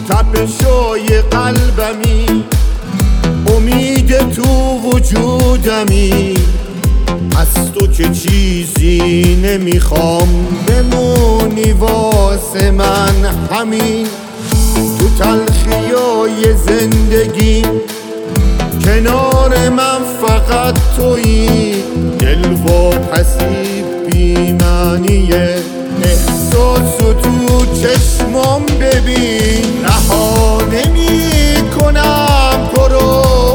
تپشای قلبمی، امید تو وجودمی. از تو که چیزی نمیخوام، بمونی واسه من همین. تو تلخیای زندگی کنار من فقط تویی. دل و پسی بی معنیه، احساسو تو چشمام ببین. رها نمی کنم تو رو،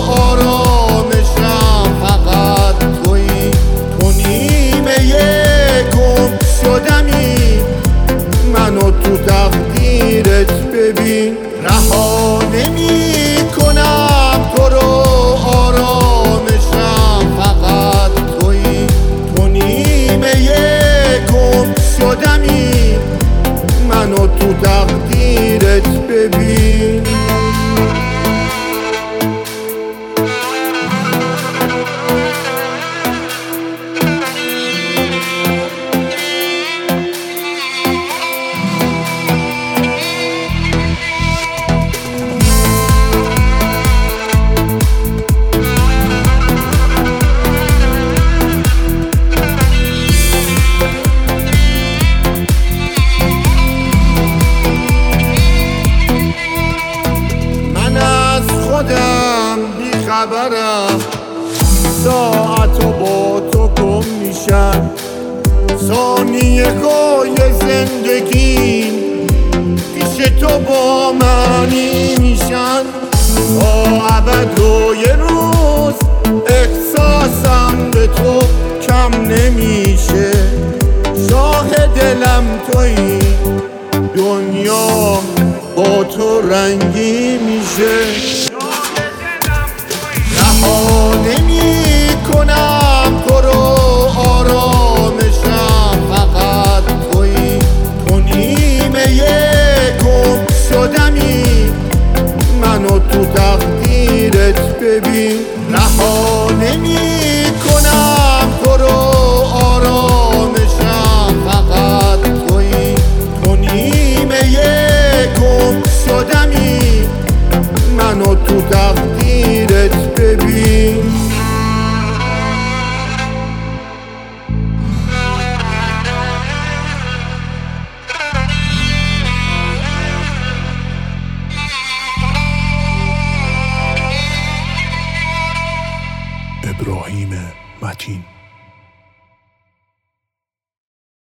آرامشم فقط تویی. تو نیمه گم شدمی، منو تو تقدیرت ببین. رها نمی کنم تو رو، آرامشم فقط تویی. تو نیمه گم شدمی، منو تو تقدیرت ببین. خبرم ساعتو با تو گم میشن، ثانیه های زندگی پیش تو با معنی میشن. تا ابد و یه روز احساسم به تو کم نمیشه. شاه دلم تویی، دنیا با تو رنگی میشه. رها نمی کنم تو رو، آرامشم فقط تویی. تو نیمه گم شدمی، منو تو تقدیرت ببین. رها نمی کنم تو رو، آرامشم فقط تویی. تو نیمه گم شدمی، منو تو تقدیرت ببین. ابراهیم متین.